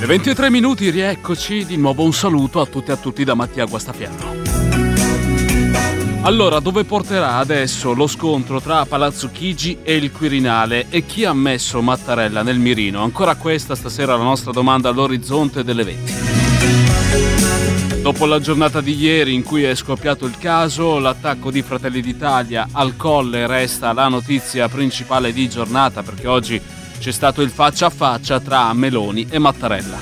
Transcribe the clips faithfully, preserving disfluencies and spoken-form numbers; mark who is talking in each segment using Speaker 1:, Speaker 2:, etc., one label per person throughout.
Speaker 1: E ventitré minuti, rieccoci, di nuovo un saluto a tutti e a tutti da Mattia Guastapiano. Allora, dove porterà adesso lo scontro tra Palazzo Chigi e il Quirinale e chi ha messo Mattarella nel mirino? Ancora questa stasera la nostra domanda all'orizzonte delle venti. Dopo la giornata di ieri in cui è scoppiato il caso, l'attacco di Fratelli d'Italia al Colle resta la notizia principale di giornata, perché oggi c'è stato il faccia a faccia tra Meloni e Mattarella.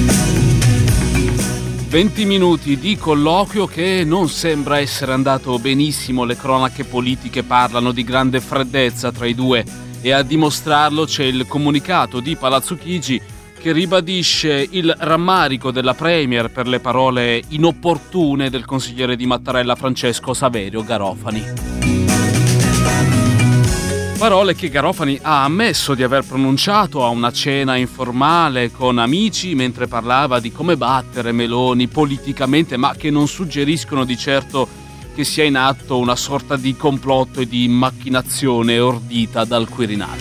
Speaker 1: venti minuti di colloquio che non sembra essere andato benissimo. Le cronache politiche parlano di grande freddezza tra i due e a dimostrarlo c'è il comunicato di Palazzo Chigi che ribadisce il rammarico della Premier per le parole inopportune del consigliere di Mattarella Francesco Saverio Garofani. Parole che Garofani ha ammesso di aver pronunciato a una cena informale con amici mentre parlava di come battere Meloni politicamente, ma che non suggeriscono di certo che sia in atto una sorta di complotto e di macchinazione ordita dal Quirinale.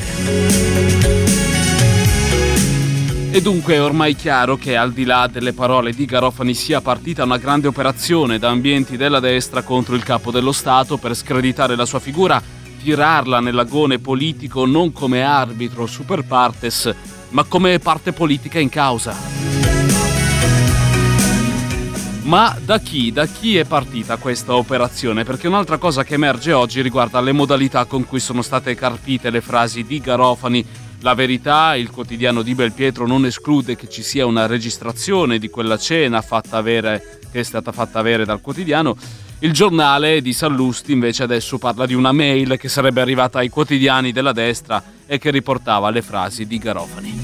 Speaker 1: E dunque è ormai chiaro che al di là delle parole di Garofani sia partita una grande operazione da ambienti della destra contro il capo dello Stato per screditare la sua figura, tirarla nell'agone politico non come arbitro super partes, ma come parte politica in causa. Ma da chi? Da chi è partita questa operazione? Perché un'altra cosa che emerge oggi riguarda le modalità con cui sono state carpite le frasi di Garofani. La Verità, il quotidiano di Belpietro, non esclude che ci sia una registrazione di quella cena fatta avere, che è stata fatta avere dal quotidiano. Il Giornale di Sallusti invece adesso parla di una mail che sarebbe arrivata ai quotidiani della destra e che riportava le frasi di Garofani.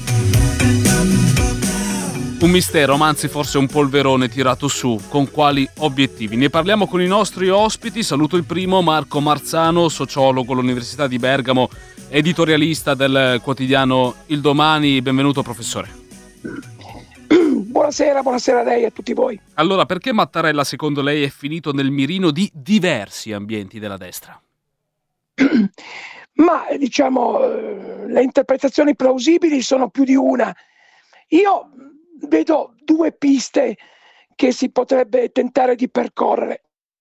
Speaker 1: Un mistero, ma anzi forse un polverone tirato su. Con quali obiettivi? Ne parliamo con i nostri ospiti. Saluto il primo, Marco Marzano, sociologo all'Università di Bergamo, editorialista del quotidiano Il Domani. Benvenuto professore.
Speaker 2: Buonasera, buonasera a lei e a tutti voi.
Speaker 1: Allora, perché Mattarella secondo lei è finito nel mirino di diversi ambienti della destra?
Speaker 2: Ma diciamo, le interpretazioni plausibili sono più di una. Io vedo due piste che si potrebbe tentare di percorrere.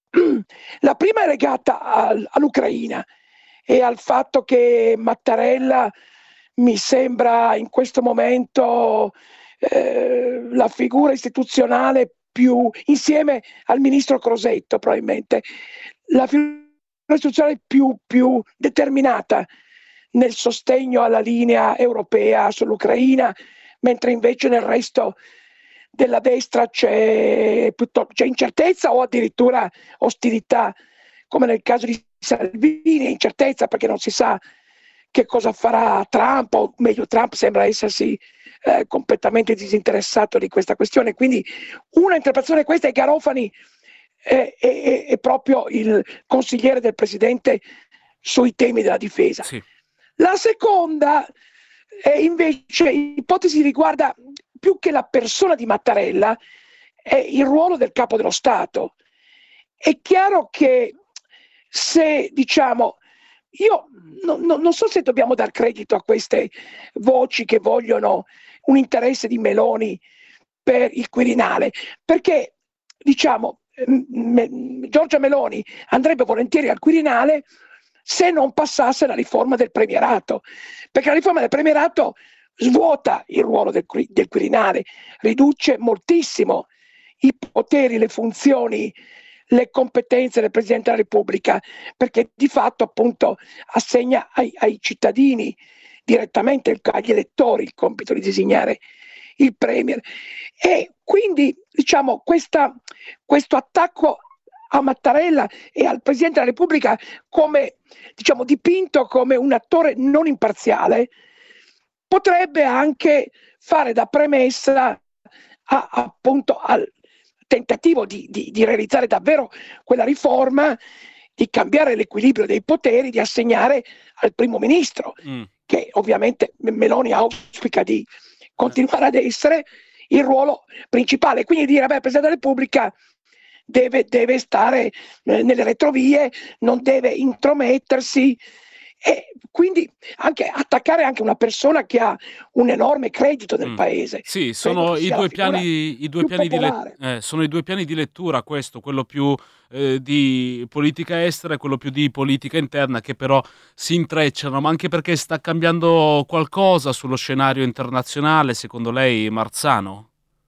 Speaker 2: La prima è legata al, all'Ucraina e al fatto che Mattarella mi sembra in questo momento eh, la figura istituzionale più, insieme al ministro Crosetto probabilmente, la figura istituzionale più, più determinata nel sostegno alla linea europea sull'Ucraina, mentre invece nel resto della destra c'è, c'è incertezza o addirittura ostilità, come nel caso di Salvini, incertezza perché non si sa che cosa farà Trump, o meglio Trump sembra essersi eh, completamente disinteressato di questa questione. Quindi una interpretazione questa è Garofani è, è, è proprio il consigliere del presidente sui temi della difesa.
Speaker 1: Sì. La
Speaker 2: seconda è invece ipotesi riguarda più che la persona di Mattarella, è il ruolo del capo dello Stato. È chiaro che se diciamo, io no, no, non so se dobbiamo dar credito a queste voci che vogliono un interesse di Meloni per il Quirinale, perché diciamo me, Giorgia Meloni andrebbe volentieri al Quirinale se non passasse la riforma del premierato, perché la riforma del premierato svuota il ruolo del, del Quirinale, riduce moltissimo i poteri, le funzioni, le competenze del Presidente della Repubblica, perché di fatto appunto assegna ai, ai cittadini direttamente, agli elettori, il compito di designare il Premier. E quindi diciamo questa, questo attacco a Mattarella e al Presidente della Repubblica come diciamo dipinto come un attore non imparziale potrebbe anche fare da premessa a, appunto al tentativo di, di, di realizzare davvero quella riforma, di cambiare l'equilibrio dei poteri, di assegnare al primo ministro, mm. che ovviamente Meloni auspica di continuare ad essere il ruolo principale, quindi dire beh, il Presidente della Repubblica deve, deve stare eh, nelle retrovie, non deve intromettersi e quindi anche attaccare anche una persona che ha un enorme credito nel
Speaker 1: Mm.
Speaker 2: paese.
Speaker 1: Sì, sono i due piani, i due piani di
Speaker 2: let-
Speaker 1: le- eh, sono i due piani di lettura, questo, quello più eh, di politica estera e quello più di politica interna, che però si intrecciano, ma anche perché sta cambiando qualcosa sullo scenario internazionale, secondo lei, Marzano?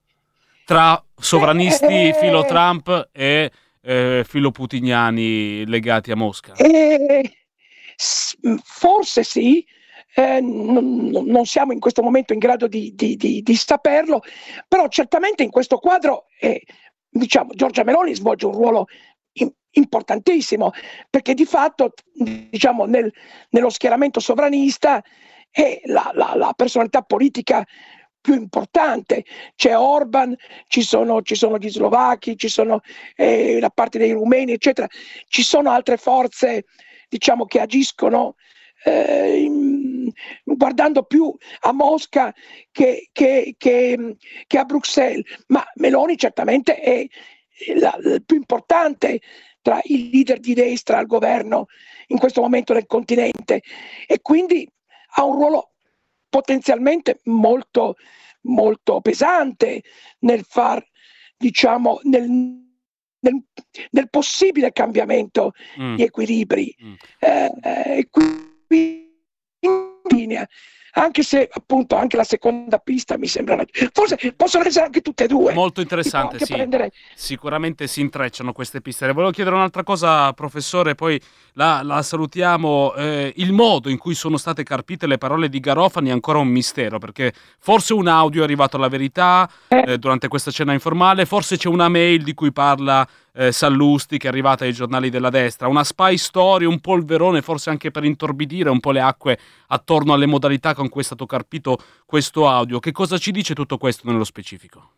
Speaker 1: Tra sovranisti filo
Speaker 2: Eh,
Speaker 1: Trump e eh, filo putiniani legati a Mosca.
Speaker 2: eh, s- forse sì, eh, non, non- non siamo in questo momento in grado di, di- di- di saperlo, però certamente in questo quadro eh, diciamo, Giorgia Meloni svolge un ruolo in- importantissimo, perché di fatto diciamo, nel- nello schieramento sovranista è la, la- la personalità politica più importante. C'è Orban, ci sono, ci sono gli slovacchi, ci sono eh, la parte dei rumeni, eccetera. Ci sono altre forze, diciamo, che agiscono eh, in- guardando più a Mosca che, che- che- che a Bruxelles, ma Meloni certamente è la, il più importante tra i leader di destra al governo in questo momento del continente, e quindi ha un ruolo potenzialmente molto, molto pesante nel far, diciamo, nel, nel, nel possibile cambiamento
Speaker 1: Mm,
Speaker 2: di equilibri.
Speaker 1: mm.
Speaker 2: Eh, e quindi in linea, anche se appunto anche la seconda pista mi sembra, forse possono essere anche tutte e due.
Speaker 1: Molto
Speaker 2: Si può
Speaker 1: interessante,
Speaker 2: anche
Speaker 1: sì.
Speaker 2: prendere
Speaker 1: Sicuramente si intrecciano queste piste. Le volevo chiedere un'altra cosa, professore, poi la, la salutiamo. Eh, il modo in cui sono state carpite le parole di Garofani è ancora un mistero, perché forse un audio è arrivato alla verità
Speaker 2: eh,
Speaker 1: eh, durante questa cena informale, forse c'è una mail di cui parla eh, Sallusti, che è arrivata ai giornali della destra, una spy story, un polverone, forse anche per intorbidire un po' le acque attorno alle modalità con cui è stato carpito questo audio. Che cosa ci dice tutto questo nello specifico?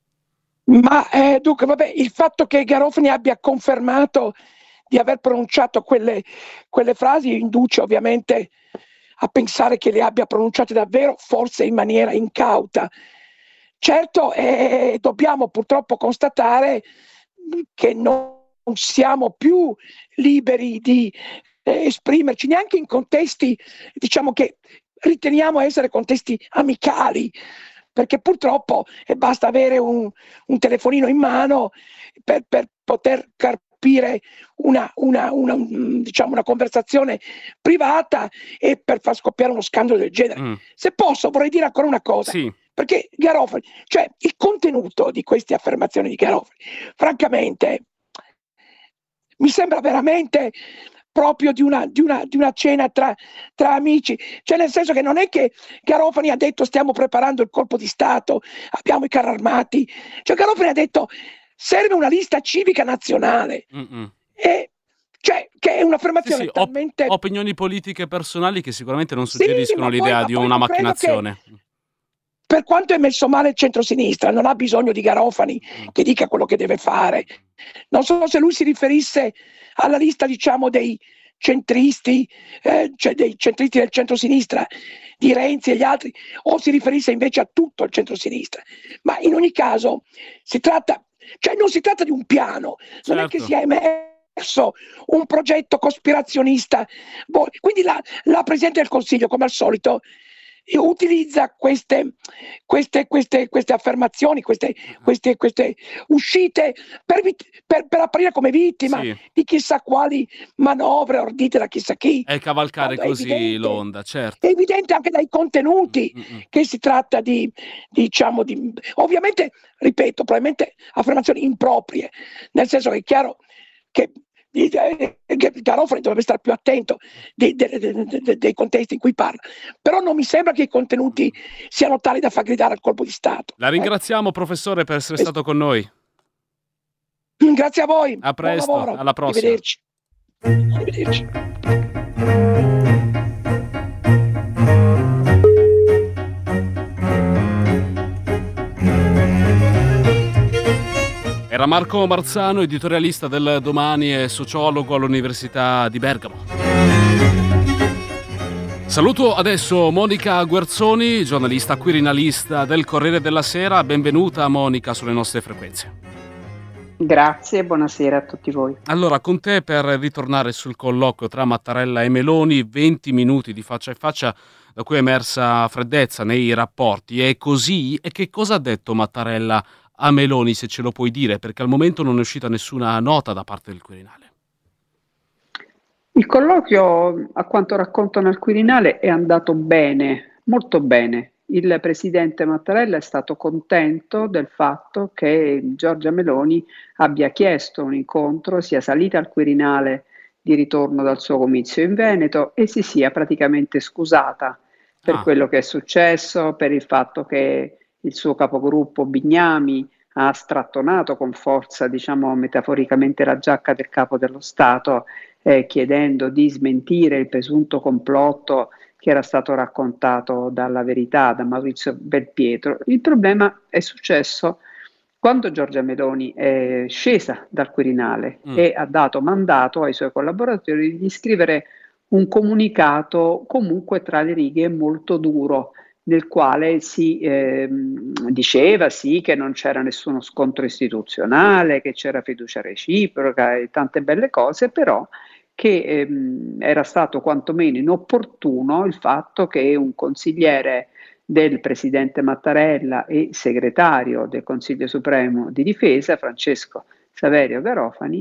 Speaker 2: Ma eh, dunque, vabbè, il fatto che Garofani abbia confermato di aver pronunciato quelle, quelle frasi induce ovviamente a pensare che le abbia pronunciate davvero, forse in maniera incauta. Certo, eh, dobbiamo purtroppo constatare che non siamo più liberi di eh, esprimerci neanche in contesti, diciamo, che riteniamo essere contesti amicali, perché purtroppo eh, basta avere un, un telefonino in mano per, per poter carpire una, una, una, diciamo, una conversazione privata e per far scoppiare uno scandalo del genere.
Speaker 1: Mm.
Speaker 2: Se posso, vorrei dire ancora una cosa.
Speaker 1: Sì.
Speaker 2: Perché Garofani, cioè il contenuto di queste affermazioni di Garofani, francamente, mi sembra veramente proprio di una, di una, di una cena tra, tra amici, cioè nel senso che non è che Garofani ha detto stiamo preparando il colpo di Stato, abbiamo i carri armati, cioè Garofani ha detto serve una lista civica nazionale.
Speaker 1: Mm-mm.
Speaker 2: E cioè, che è un'affermazione
Speaker 1: Sì, sì, op-
Speaker 2: talmente...
Speaker 1: opinioni politiche personali che sicuramente non
Speaker 2: Sì,
Speaker 1: suggeriscono
Speaker 2: ma poi,
Speaker 1: l'idea
Speaker 2: ma
Speaker 1: di
Speaker 2: poi
Speaker 1: una
Speaker 2: io credo che
Speaker 1: macchinazione.
Speaker 2: per quanto è messo male il centrosinistra, non ha bisogno di Garofani
Speaker 1: Mm.
Speaker 2: che dica quello che deve fare. Non so se lui si riferisse alla lista, diciamo, dei centristi, eh, cioè dei centristi del centrosinistra, di Renzi e gli altri, o si riferisse invece a tutto il centrosinistra. Ma in ogni caso si tratta, cioè non si tratta di un piano, non è che
Speaker 1: Certo.
Speaker 2: sia emerso un progetto cospirazionista. Boh, quindi la, la Presidente del Consiglio, come al solito, utilizza queste, queste, queste, queste affermazioni, queste, queste, queste uscite per, per, per apparire come vittima
Speaker 1: Sì.
Speaker 2: di chissà quali manovre ordite da chissà chi.
Speaker 1: E cavalcare
Speaker 2: Quando è
Speaker 1: così
Speaker 2: evidente-
Speaker 1: l'onda, certo.
Speaker 2: È evidente anche dai contenuti
Speaker 1: Mm-mm.
Speaker 2: che si tratta di, diciamo, di, ovviamente, ripeto, probabilmente affermazioni improprie, nel senso che è chiaro che Garofani dovrebbe stare più attento dei, dei, dei, dei contesti in cui parla, però non mi sembra che i contenuti siano tali da far gridare al colpo di Stato.
Speaker 1: La ringraziamo, professore, per essere stato con noi.
Speaker 2: Eh. Grazie a voi.
Speaker 1: A presto,
Speaker 2: Buon lavoro.
Speaker 1: alla prossima.
Speaker 2: Arrivederci. Arrivederci.
Speaker 1: Era Marco Marzano, editorialista del Domani e sociologo all'Università di Bergamo. Saluto adesso Monica Guerzoni, giornalista quirinalista del Corriere della Sera. Benvenuta Monica sulle nostre frequenze.
Speaker 3: Grazie, buonasera a tutti voi.
Speaker 1: Allora, con te per ritornare sul colloquio tra Mattarella e Meloni, venti minuti di faccia a faccia da cui è emersa freddezza nei rapporti. È così? E che cosa ha detto Mattarella a Meloni, se ce lo puoi dire? Perché al momento non è uscita nessuna nota da parte del Quirinale.
Speaker 3: Il colloquio, a quanto raccontano al Quirinale, è andato bene, molto bene. Il presidente Mattarella è stato contento del fatto che Giorgia Meloni abbia chiesto un incontro, sia salita al Quirinale di ritorno dal suo comizio in Veneto e si sia praticamente scusata per
Speaker 1: Ah.
Speaker 3: quello che è successo, per il fatto che il suo capogruppo Bignami ha strattonato con forza, diciamo metaforicamente, la giacca del capo dello Stato, eh, chiedendo di smentire il presunto complotto che era stato raccontato dalla Verità, da Maurizio Belpietro. Il problema è successo quando Giorgia Meloni è scesa dal Quirinale mm. e ha dato mandato ai suoi collaboratori di scrivere un comunicato comunque tra le righe molto duro, nel quale si eh, diceva sì che non c'era nessuno scontro istituzionale, che c'era fiducia reciproca e tante belle cose, però che ehm, era stato quantomeno inopportuno il fatto che un consigliere del presidente Mattarella e segretario del Consiglio Supremo di Difesa, Francesco Saverio Garofani,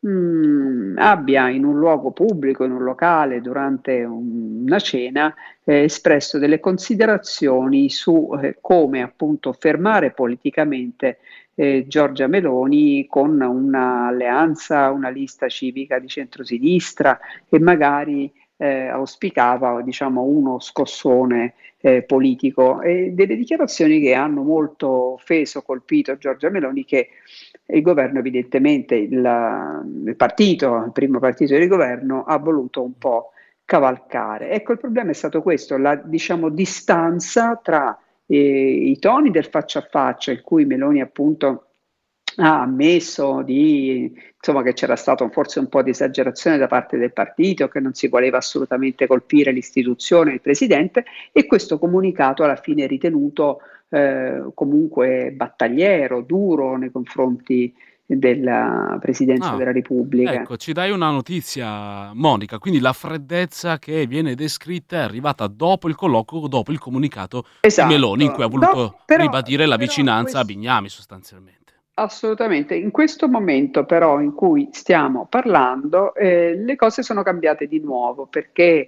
Speaker 3: mh, abbia in un luogo pubblico, in un locale, durante un, una cena, eh, espresso delle considerazioni su eh, come appunto fermare politicamente Eh, Giorgia Meloni con un'alleanza, una lista civica di centrosinistra e magari eh, auspicava, diciamo, uno scossone eh, politico, e delle dichiarazioni che hanno molto offeso, colpito Giorgia Meloni, che il governo, evidentemente il, il partito, il primo partito di governo, ha voluto un po' cavalcare. Ecco, il problema è stato questo, la, diciamo, distanza tra E i toni del faccia a faccia, in cui Meloni appunto ha ammesso di, insomma, che c'era stato forse un po' di esagerazione da parte del partito, che non si voleva assolutamente colpire l'istituzione, il presidente, e questo comunicato alla fine è ritenuto eh, comunque battagliero, duro nei confronti della Presidenza
Speaker 1: Ah,
Speaker 3: della Repubblica.
Speaker 1: Ecco, ci dai una notizia, Monica, quindi la freddezza che viene descritta è arrivata dopo il colloquio, dopo il comunicato
Speaker 3: Esatto.
Speaker 1: di Meloni, in cui ha voluto
Speaker 3: no, però,
Speaker 1: ribadire la
Speaker 3: però
Speaker 1: vicinanza
Speaker 3: questo...
Speaker 1: a Bignami sostanzialmente.
Speaker 3: Assolutamente, in questo momento però in cui stiamo parlando eh, le cose sono cambiate di nuovo, perché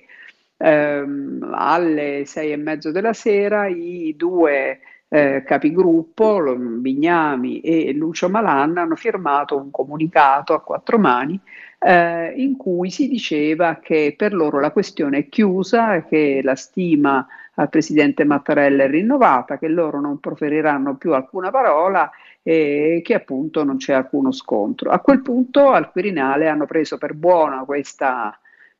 Speaker 3: ehm, alle sei e mezzo della sera i due eh, capigruppo, Bignami e Lucio Malan, hanno firmato un comunicato a quattro mani eh, in cui si diceva che per loro la questione è chiusa, che la stima al presidente Mattarella è rinnovata, che loro non proferiranno più alcuna parola e che appunto non c'è alcuno scontro. A quel punto al Quirinale hanno preso per buona questa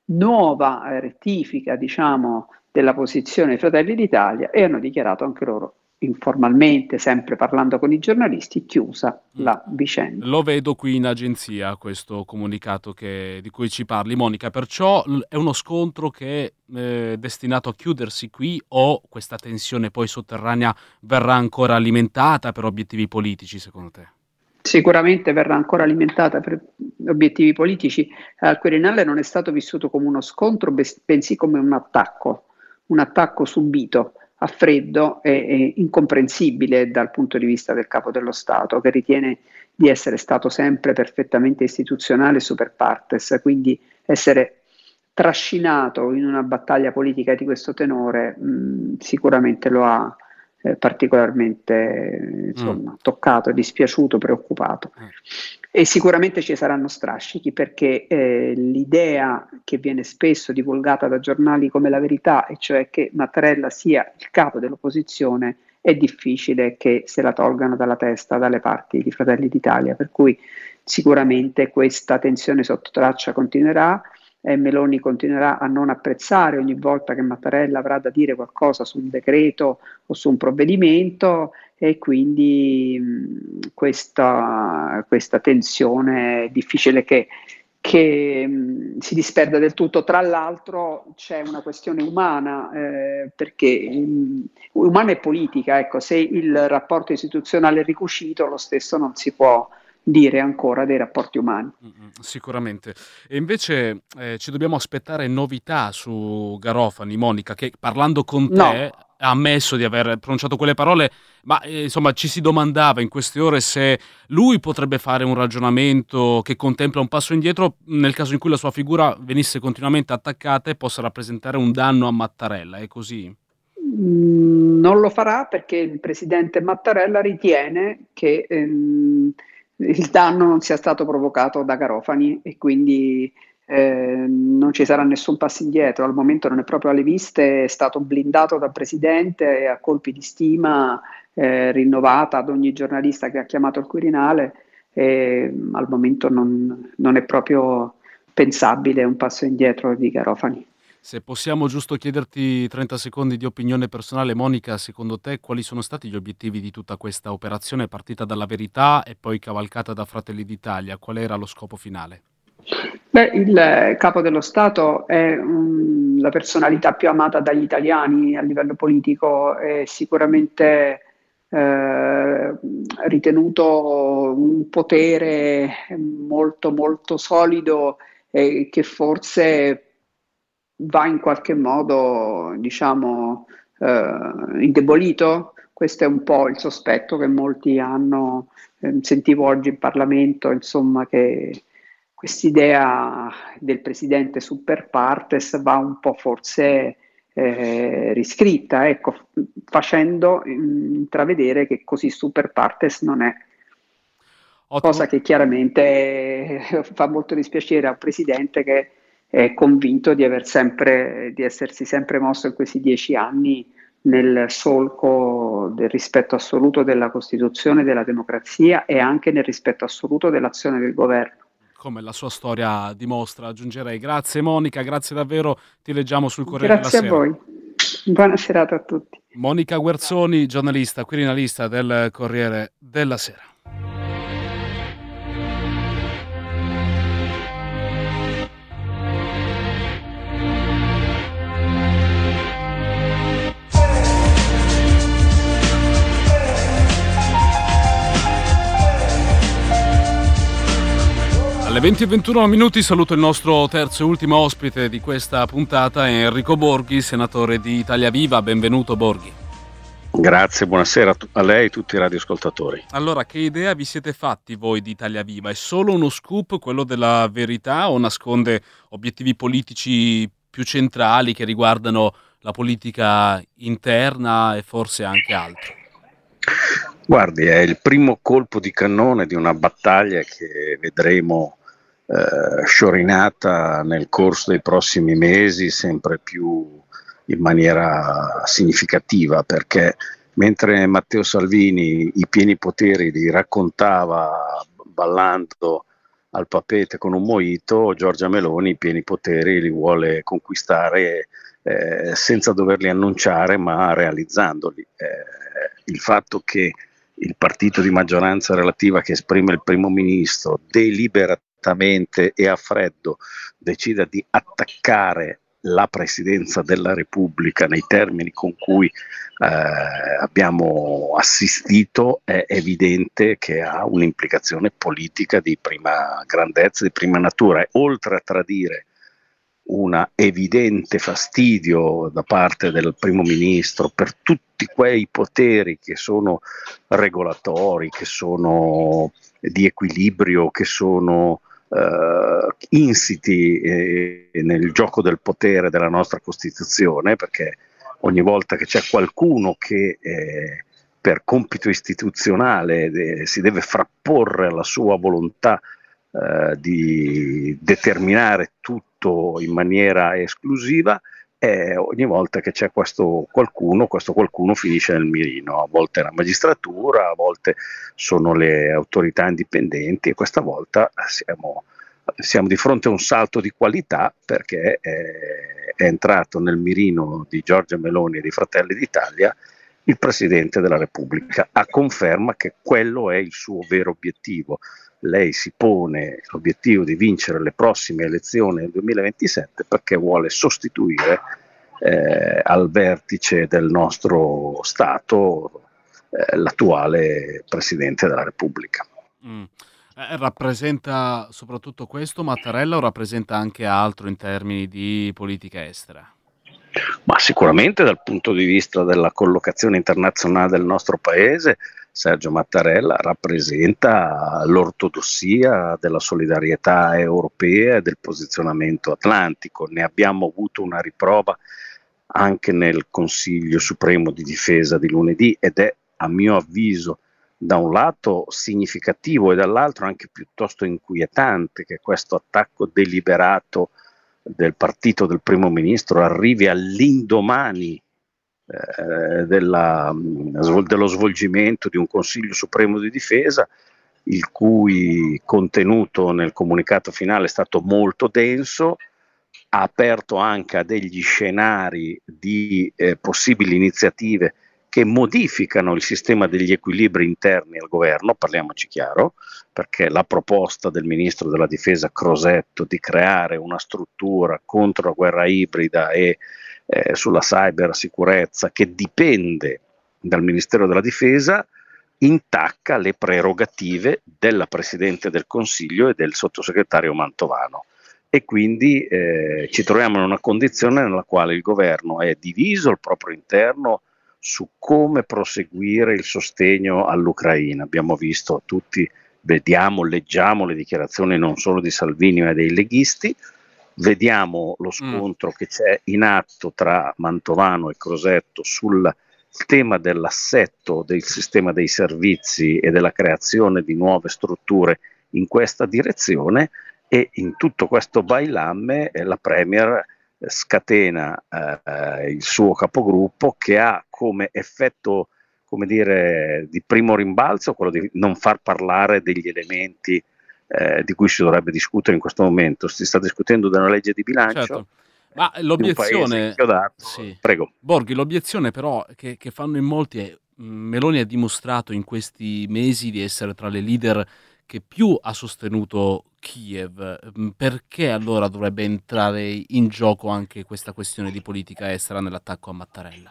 Speaker 3: nuova eh, rettifica, diciamo, della posizione dei Fratelli d'Italia e hanno dichiarato anche loro informalmente, sempre parlando con i giornalisti, chiusa mm. la vicenda.
Speaker 1: Lo vedo qui in agenzia questo comunicato che, di cui ci parli, Monica, perciò è uno scontro che è eh, destinato a chiudersi qui, o questa tensione poi sotterranea verrà ancora alimentata per obiettivi politici, secondo te?
Speaker 3: Sicuramente verrà ancora alimentata per obiettivi politici. Al Quirinale non è stato vissuto come uno scontro, bensì come un attacco, un attacco subito a freddo e, e incomprensibile dal punto di vista del Capo dello Stato, che ritiene di essere stato sempre perfettamente istituzionale e super partes, quindi essere trascinato in una battaglia politica di questo tenore mh, sicuramente lo ha eh, particolarmente insomma, mm. toccato, dispiaciuto, preoccupato. Mm. E sicuramente ci saranno strascichi, perché eh, l'idea che viene spesso divulgata da giornali come La Verità, e cioè che Mattarella sia il capo dell'opposizione, è difficile che se la tolgano dalla testa dalle parti di Fratelli d'Italia, per cui sicuramente questa tensione sotto traccia continuerà. E Meloni continuerà a non apprezzare ogni volta che Mattarella avrà da dire qualcosa su un decreto o su un provvedimento, e quindi mh, questa, questa tensione è difficile che, che mh, si disperda del tutto. Tra l'altro c'è una questione umana, eh, perché mh, umana e politica, ecco, se il rapporto istituzionale è ricucito, lo stesso non si può dire ancora dei rapporti umani.
Speaker 1: Mm, sicuramente. E invece eh, ci dobbiamo aspettare novità su Garofani, Monica, che parlando con te
Speaker 3: No.
Speaker 1: ha ammesso di aver pronunciato quelle parole, ma eh, insomma ci si domandava in queste ore se lui potrebbe fare un ragionamento che contempla un passo indietro nel caso in cui la sua figura venisse continuamente attaccata e possa rappresentare un danno a Mattarella. È così?
Speaker 3: Mm, Non lo farà perché il presidente Mattarella ritiene che ehm, il danno non sia stato provocato da Garofani e quindi eh, non ci sarà nessun passo indietro. Al momento non è proprio alle viste, è stato blindato dal presidente e a colpi di stima eh, rinnovata ad ogni giornalista che ha chiamato il Quirinale. E, mm, al momento non, non è proprio pensabile un passo indietro di Garofani.
Speaker 1: Se possiamo giusto chiederti trenta secondi di opinione personale, Monica, secondo te quali sono stati gli obiettivi di tutta questa operazione partita dalla Verità e poi cavalcata da Fratelli d'Italia? Qual era lo scopo finale?
Speaker 3: Beh, il capo dello Stato è um, la personalità più amata dagli italiani a livello politico, è sicuramente eh, ritenuto un potere molto molto solido e che forse va in qualche modo, diciamo, eh, indebolito. Questo è un po' il sospetto che molti hanno. Eh, sentivo oggi in Parlamento, insomma, che quest'idea del presidente super partes va un po' forse eh, riscritta, ecco, facendo intravedere che così super partes non è.
Speaker 1: Ottimo.
Speaker 3: Cosa che chiaramente eh, fa molto dispiacere a un presidente che è convinto di aver sempre, di essersi sempre mosso in questi dieci anni nel solco del rispetto assoluto della Costituzione, della democrazia e anche nel rispetto assoluto dell'azione del governo.
Speaker 1: Come la sua storia dimostra, aggiungerei. Grazie Monica, grazie davvero, ti leggiamo sul Corriere
Speaker 3: Grazie
Speaker 1: della
Speaker 3: a
Speaker 1: Sera.
Speaker 3: voi, buona serata a tutti.
Speaker 1: Monica Guerzoni, giornalista, quirinalista del Corriere della Sera. Alle venti e ventuno minuti saluto il nostro terzo e ultimo ospite di questa puntata, Enrico Borghi, senatore di Italia Viva. Benvenuto Borghi.
Speaker 4: Grazie, buonasera a lei e a tutti i radioascoltatori.
Speaker 1: Allora, che idea vi siete fatti voi di Italia Viva? È solo uno scoop, quello della Verità, o nasconde obiettivi politici più centrali che riguardano la politica interna e forse anche altro?
Speaker 4: Guardi, è il primo colpo di cannone di una battaglia che vedremo eh, sciorinata nel corso dei prossimi mesi sempre più in maniera significativa, perché mentre Matteo Salvini i pieni poteri li raccontava ballando al papete con un mojito, Giorgia Meloni i pieni poteri li vuole conquistare eh, senza doverli annunciare ma realizzandoli. Eh, il fatto che il partito di maggioranza relativa che esprime il primo ministro deliberatamente e a freddo decida di attaccare la Presidenza della Repubblica nei termini con cui eh, abbiamo assistito, è evidente che ha un'implicazione politica di prima grandezza, di prima natura, e oltre a tradire un evidente fastidio da parte del primo ministro per tutti quei poteri che sono regolatori, che sono di equilibrio, che sono Uh, insiti eh, nel gioco del potere della nostra Costituzione, perché ogni volta che c'è qualcuno che eh, per compito istituzionale de- si deve frapporre alla sua volontà eh, di determinare tutto in maniera esclusiva, eh, ogni volta che c'è questo qualcuno, questo qualcuno finisce nel mirino. A volte è la magistratura, a volte sono le autorità indipendenti, e questa volta siamo, siamo di fronte a un salto di qualità, perché è, è entrato nel mirino di Giorgia Meloni e di Fratelli d'Italia il Presidente della Repubblica, a conferma che quello è il suo vero obiettivo. Lei si pone l'obiettivo di vincere le prossime elezioni nel duemilaventisette perché vuole sostituire eh, al vertice del nostro Stato eh, l'attuale Presidente della Repubblica.
Speaker 1: Mm. Eh, rappresenta soprattutto questo Mattarella o rappresenta anche altro in termini di politica estera?
Speaker 4: Ma sicuramente dal punto di vista della collocazione internazionale del nostro paese, Sergio Mattarella rappresenta l'ortodossia della solidarietà europea e del posizionamento atlantico. Ne abbiamo avuto una riprova anche nel Consiglio Supremo di Difesa di lunedì ed è, a mio avviso, da un lato significativo e dall'altro anche piuttosto inquietante che questo attacco deliberato del partito del primo ministro arrivi all'indomani eh, della, dello svolgimento di un Consiglio Supremo di Difesa, il cui contenuto nel comunicato finale è stato molto denso, ha aperto anche a degli scenari di eh, possibili iniziative che modificano il sistema degli equilibri interni al governo, parliamoci chiaro, perché la proposta del ministro della difesa Crosetto di creare una struttura contro la guerra ibrida e eh, sulla cybersicurezza che dipende dal Ministero della Difesa intacca le prerogative della Presidente del Consiglio e del sottosegretario Mantovano. E quindi eh, ci troviamo in una condizione nella quale il governo è diviso al proprio interno su come proseguire il sostegno all'Ucraina. Abbiamo visto tutti, vediamo, leggiamo le dichiarazioni non solo di Salvini ma dei leghisti, vediamo lo scontro mm. che c'è in atto tra Mantovano e Crosetto sul tema dell'assetto del sistema dei servizi e della creazione di nuove strutture in questa direzione, e in tutto questo bailamme eh, la Premier scatena eh, il suo capogruppo, che ha come effetto, come dire, di primo rimbalzo quello di non far parlare degli elementi eh, di cui si dovrebbe discutere in questo momento. Si sta discutendo della legge di bilancio.
Speaker 1: Certo. Ma l'obiezione,
Speaker 4: sì. Prego.
Speaker 1: Borghi, l'obiezione però che, che fanno in molti è: Meloni ha dimostrato in questi mesi di essere tra le leader che più ha sostenuto Kiev, perché allora dovrebbe entrare in gioco anche questa questione di politica estera nell'attacco a Mattarella?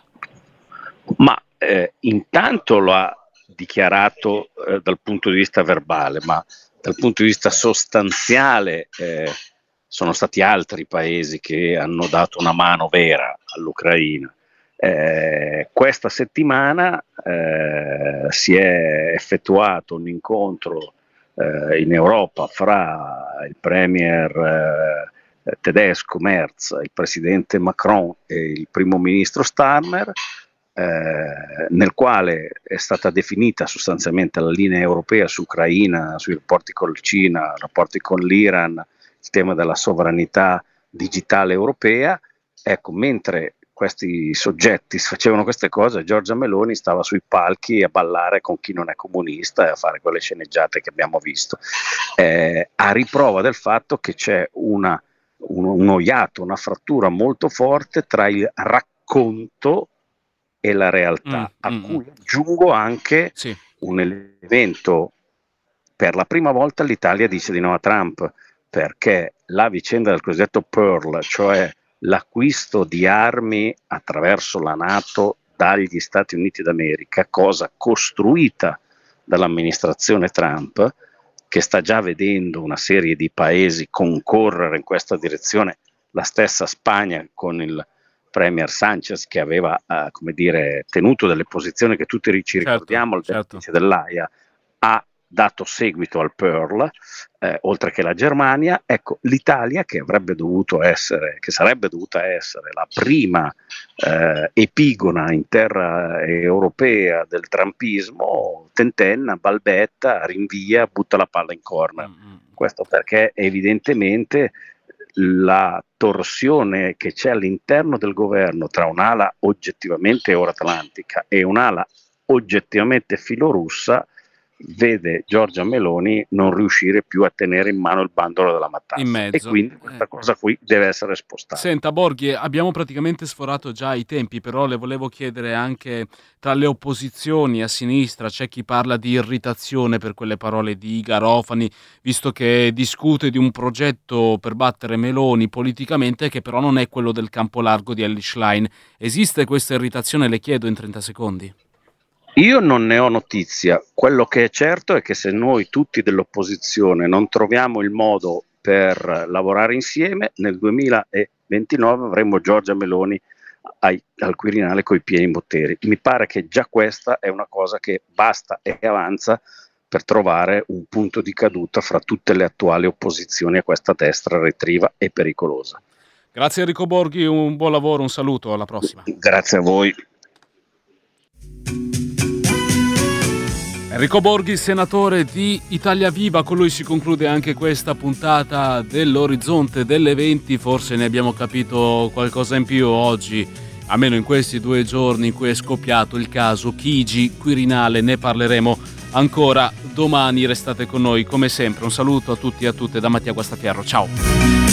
Speaker 4: Ma eh, intanto lo ha dichiarato eh, dal punto di vista verbale, ma dal punto di vista sostanziale eh, sono stati altri paesi che hanno dato una mano vera all'Ucraina. Eh, questa settimana eh, si è effettuato un incontro eh, in Europa fra il premier eh, tedesco Merz, il presidente Macron e il primo ministro Starmer, eh, nel quale è stata definita sostanzialmente la linea europea su Ucraina, sui rapporti con la Cina, rapporti con l'Iran, il tema della sovranità digitale europea. Ecco, mentre questi soggetti facevano queste cose, Giorgia Meloni stava sui palchi a ballare con chi non è comunista e a fare quelle sceneggiate che abbiamo visto, eh, a riprova del fatto che c'è una, un, uno iato, una frattura molto forte tra il racconto e la realtà, mm, a mm, cui aggiungo anche sì. un evento: per la prima volta l'Italia dice di no a Trump, perché la vicenda del cosiddetto Pearl, cioè l'acquisto di armi attraverso la NATO dagli Stati Uniti d'America, cosa costruita dall'amministrazione Trump, che sta già vedendo una serie di paesi concorrere in questa direzione, la stessa Spagna con il premier Sanchez, che aveva eh, come dire, tenuto delle posizioni che tutti ci ricordiamo, certo, al vertice certo. dell'A I A, ha dato seguito al Pearl, eh, oltre che la Germania. Ecco, l'Italia, che avrebbe dovuto essere, che sarebbe dovuta essere la prima eh, epigona in terra europea del trumpismo, tentenna, balbetta, rinvia, butta la palla in corner. Mm-hmm. Questo perché evidentemente la torsione che c'è all'interno del governo tra un'ala oggettivamente euroatlantica e un'ala oggettivamente filorussa vede Giorgia Meloni non riuscire più a tenere in mano il bandolo della matassa,
Speaker 1: in mezzo.
Speaker 4: E quindi questa cosa qui deve essere spostata.
Speaker 1: Senta Borghi, abbiamo praticamente sforato già i tempi, però le volevo chiedere anche, tra le opposizioni a sinistra c'è chi parla di irritazione per quelle parole di Garofani, visto che discute di un progetto per battere Meloni politicamente che però non è quello del campo largo di Elly Schlein. Esiste questa irritazione? Le chiedo in trenta secondi.
Speaker 4: Io non ne ho notizia, quello che è certo è che se noi tutti dell'opposizione non troviamo il modo per lavorare insieme, nel duemilaventinove avremo Giorgia Meloni ai, al Quirinale coi piedi in botteri. Mi pare che già questa è una cosa che basta e avanza per trovare un punto di caduta fra tutte le attuali opposizioni a questa destra retriva e pericolosa.
Speaker 1: Grazie Enrico Borghi, un buon lavoro, un saluto, alla prossima.
Speaker 4: Grazie a voi.
Speaker 1: Enrico Borghi, senatore di Italia Viva, con lui si conclude anche questa puntata dell'Orizzonte delle venti, forse ne abbiamo capito qualcosa in più oggi, almeno in questi due giorni in cui è scoppiato il caso Chigi, Quirinale, ne parleremo ancora domani, restate con noi come sempre, un saluto a tutti e a tutte da Mattia Guastaferro, ciao!